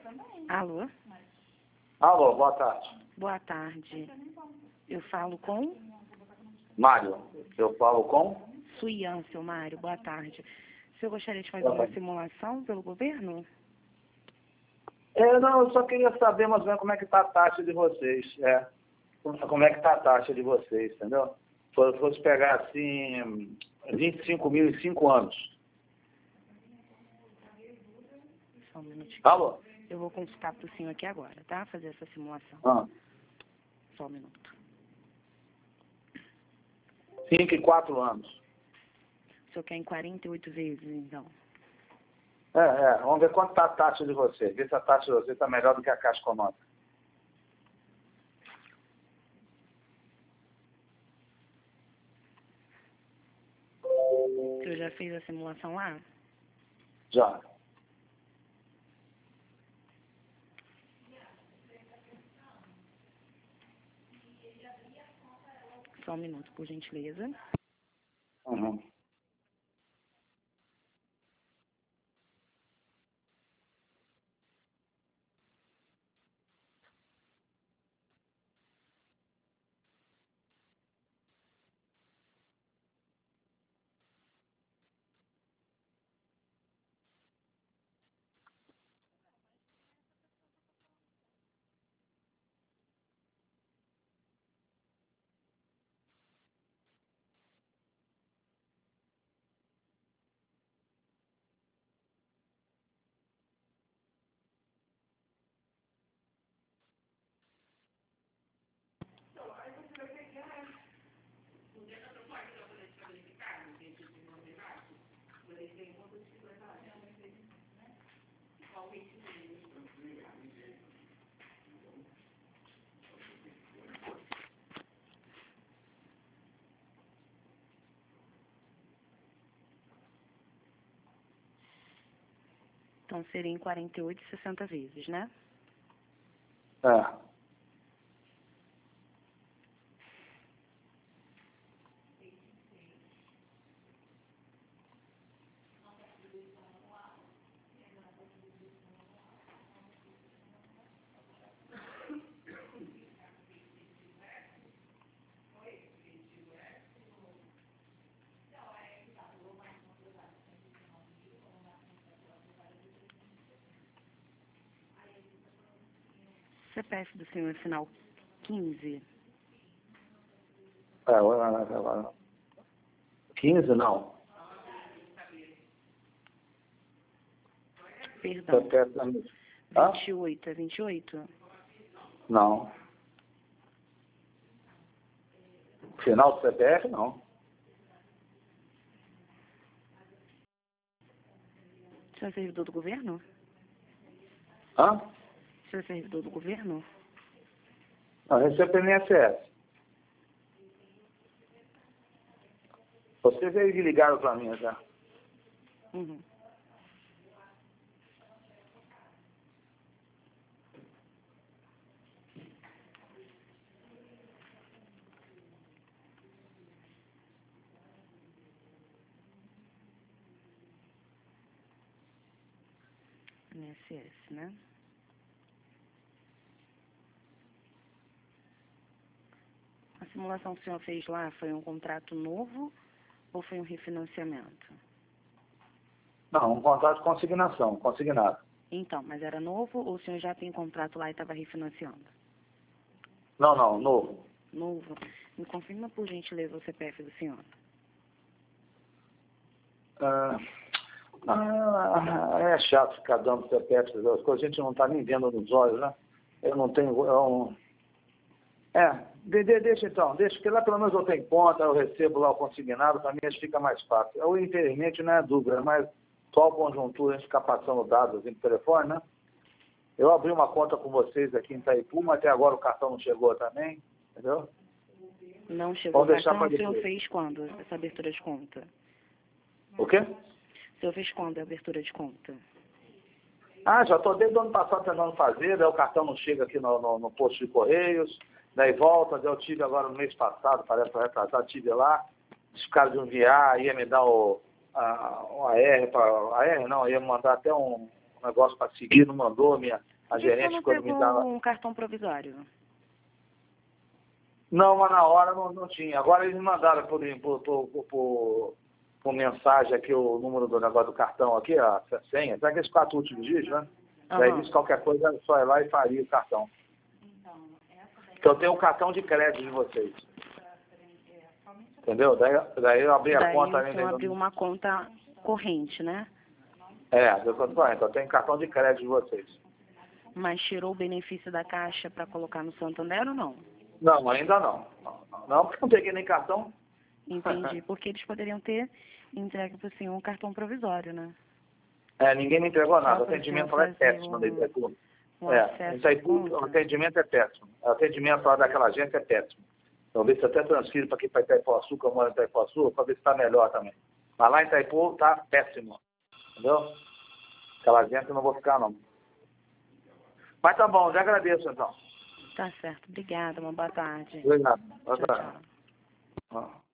Alô? Alô, boa tarde. Boa tarde. Eu falo com Mário, eu falo com? Suian, seu Mário. Boa tarde. O senhor gostaria de fazer uma simulação pelo governo? Não, eu só queria saber mais ou menos como é que está a taxa de vocês. Como é que está a taxa de vocês, entendeu? Se fosse pegar assim, 25 mil em 5 anos. Só um minutinho. Alô? Eu vou consultar para o senhor aqui agora, tá? Fazer essa simulação. Só um minuto. 5 e 4 anos. O senhor quer em 48 vezes, então? Vamos ver quanto está a taxa de vocês. Ver se a taxa de vocês está melhor do que a Caixa Econômica. O senhor já fez a simulação lá? Já. Só um minuto, por gentileza. Uhum. Então, seria em 48 e 60 vezes, né? CPF do senhor é final 15. 15 não. Perdão. CPF 28, é 28? Não. Final do CPF, não. O senhor é servidor do governo? O senhor é servidor do governo? Não, recebo pelo INSS. Vocês aí ligaram para mim já. Uhum. INSS, né? A simulação que o senhor fez lá foi um contrato novo ou foi um refinanciamento? Não, um contrato de consignação, consignado. Então, mas era novo ou o senhor já tem contrato lá e estava refinanciando? Não, novo. Novo. Me confirma, por gentileza, o CPF do senhor. É chato ficar dando CPF, as coisas a gente não está nem vendo nos olhos, né? Eu não tenho... Deixa então, porque lá pelo menos eu tenho conta, eu recebo lá o consignado, para mim isso fica mais fácil. Eu, infelizmente, não é dúvida, mas só a conjuntura, a gente ficar passando dados em telefone, né? Eu abri uma conta com vocês aqui em Itaipu, mas até agora o cartão não chegou também, entendeu? Não chegou o Vamos deixar cartão, para o senhor depois. fez quando essa abertura de conta? O quê? O senhor fez quando a abertura de conta? Já estou desde o ano passado tentando fazer, daí o cartão não chega aqui no posto de Correios, daí volta, daí eu tive agora no mês passado, parece retrasado, tive lá, os caras de enviar, ia me dar o AR, ia me mandar até um negócio para seguir, não mandou, A Por que você gerente não ficou de me dar... pegou um cartão provisório? Não, mas na hora não tinha. Agora eles me mandaram por mensagem aqui o número do negócio do cartão aqui, a senha. Sabe aqueles 4 últimos dígitos, né? Daí diz qualquer coisa, só ir lá e faria o cartão. Porque eu tenho um cartão de crédito de vocês. Entendeu? Daí eu abri a conta... Daí você abriu uma conta corrente, né? Eu tô correndo. Eu tenho cartão de crédito de vocês. Mas tirou o benefício da Caixa para colocar no Santander ou não? Não, ainda não. Não, porque não peguei nem cartão. Entendi. Porque eles poderiam ter entregue para o senhor um cartão provisório, né? Ninguém me entregou nada. Só O para atendimento o lá é senhor péssimo fazer da Itaipu. acesso à conta. O atendimento é péssimo. O atendimento lá daquela agência é péssimo. Então, ver se eu até transfiro para aqui para Itaipuaçu, que eu moro em Itaipuaçu, para ver se está melhor também. Mas lá em Itaipu está péssimo. Entendeu? Aquela agência eu não vou ficar, não. Mas tá bom, já agradeço, então. Tá certo. Obrigada. Uma boa tarde. Obrigado. Boa Tchau, tarde. tchau.